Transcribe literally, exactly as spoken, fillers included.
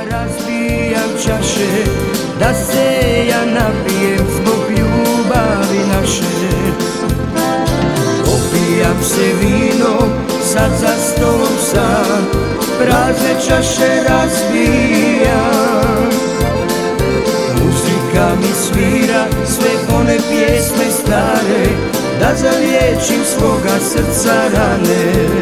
Razbijam čaše, da se ja napijem zbog ljubavi naše. Opijam se vinom, sad za stolom sam, prazne čaše razbijam. Muzika mi svira sve one pjesme stare, da zaliječim svoga srca rane.